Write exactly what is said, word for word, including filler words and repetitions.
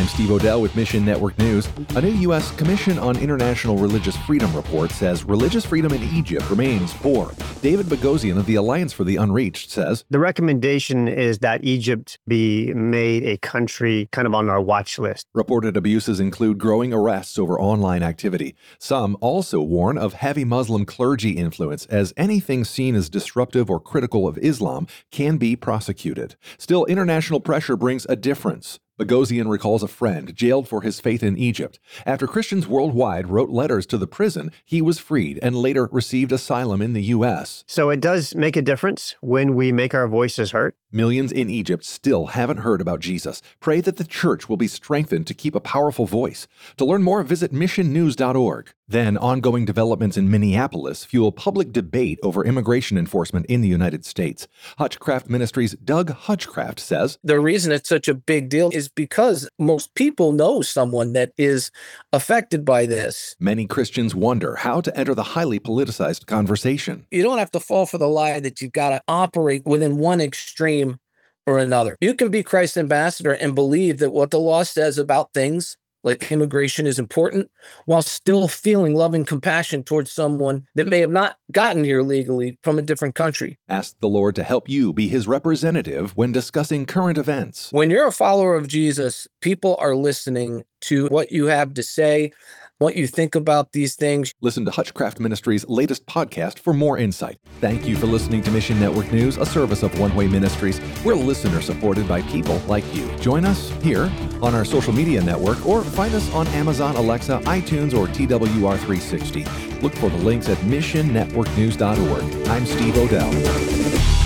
Steve Odell with Mission Network News. A new U S Commission on International Religious Freedom report says religious freedom in Egypt remains poor. David Boghossian of the Alliance for the Unreached says, the recommendation is that Egypt be made a country kind of on our watch list. Reported abuses include growing arrests over online activity. Some also warn of heavy Muslim clergy influence, as anything seen as disruptive or critical of Islam can be prosecuted. Still, international pressure brings a difference. Boghossian recalls a friend jailed for his faith in Egypt. After Christians worldwide wrote letters to the prison, he was freed and later received asylum in the U S. So it does make a difference when we make our voices heard. Millions in Egypt still haven't heard about Jesus. Pray that the church will be strengthened to keep a powerful voice. To learn more, visit mission news dot org. Then, ongoing developments in Minneapolis fuel public debate over immigration enforcement in the United States. Hutchcraft Ministries' Doug Hutchcraft says, the reason it's such a big deal is because most people know someone that is affected by this. Many Christians wonder how to enter the highly politicized conversation. You don't have to fall for the lie that you've got to operate within one extreme or another. You can be Christ's ambassador and believe that what the law says about things like immigration is important, while still feeling loving compassion towards someone that may have not gotten here legally from a different country. Ask the Lord to help you be his representative when discussing current events. When you're a follower of Jesus, people are listening to what you have to say, what you think about these things. Listen to Hutchcraft Ministries' latest podcast for more insight. Thank you for listening to Mission Network News, a service of One Way Ministries. We're listener-supported by people like you. Join us here on our social media network or find us on Amazon, Alexa, iTunes, or T W R three sixty. Look for the links at mission network news dot org. I'm Steve Odell.